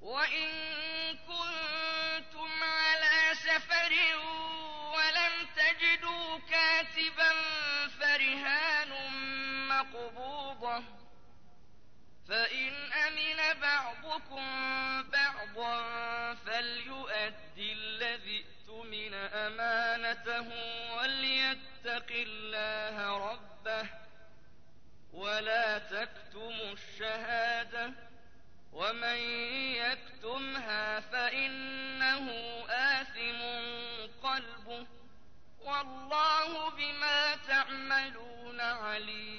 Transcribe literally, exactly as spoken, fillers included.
وإن كنتم على سفر ولم تجدوا كاتبا فرهان مقبوضة، فإن أمن بعضكم بعضا فليؤد الذي اؤتمن أمانته وليتق الله ربه ولا تكتموا الشهادة، ومن يكتمها فإنه آثم قلبه، والله بما تعملون عليم.